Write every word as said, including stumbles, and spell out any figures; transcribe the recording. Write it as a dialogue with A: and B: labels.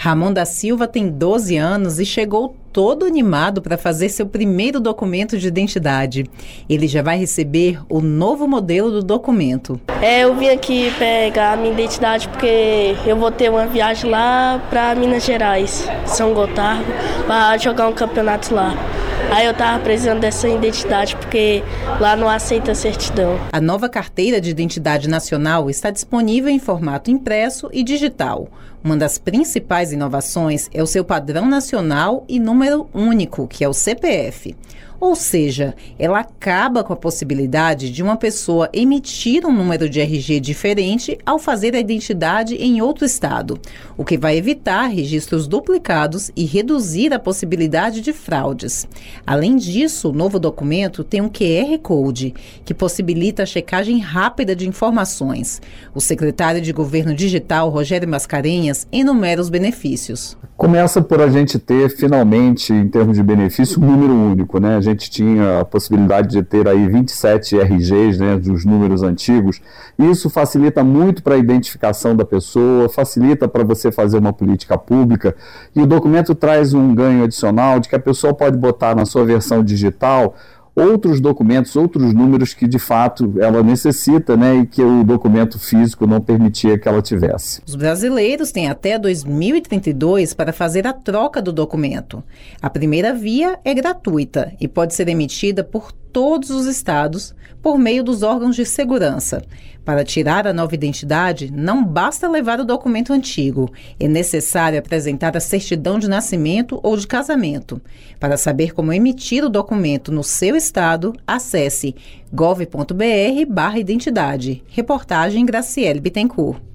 A: Ramon da Silva tem doze anos e chegou todo animado para fazer seu primeiro documento de identidade. Ele já vai receber o novo modelo do documento.
B: É, eu vim aqui pegar a minha identidade porque eu vou ter uma viagem lá para Minas Gerais, São Gotardo, para jogar um campeonato lá. Aí eu tava precisando dessa identidade porque lá não aceita certidão.
A: A nova carteira de identidade nacional está disponível em formato impresso e digital. Uma das principais inovações é o seu padrão nacional e número único, que é o C P F. Ou seja, ela acaba com a possibilidade de uma pessoa emitir um número de R G diferente ao fazer a identidade em outro estado, o que vai evitar registros duplicados e reduzir a possibilidade de fraudes. Além disso, o novo documento tem um Q R Code, que possibilita a checagem rápida de informações. O secretário de Governo Digital, Rogério Mascarenhas, enumera os benefícios.
C: Começa por a gente ter, finalmente, em termos de benefício, um número único, né? A gente tinha a possibilidade de ter aí vinte e sete R Gs, né, dos números antigos. Isso facilita muito para a identificação da pessoa, facilita para você fazer uma política pública, e o documento traz um ganho adicional de que a pessoa pode botar na sua versão digital outros documentos, outros números que de fato ela necessita, né, e que o documento físico não permitia que ela tivesse.
A: Os brasileiros têm até dois mil e trinta e dois para fazer a troca do documento. A primeira via é gratuita e pode ser emitida por todos os estados por meio dos órgãos de segurança. Para tirar a nova identidade, não basta levar o documento antigo. É necessário apresentar a certidão de nascimento ou de casamento. Para saber como emitir o documento no seu estado, acesse gov ponto br barra identidade. Reportagem Graciele Bittencourt.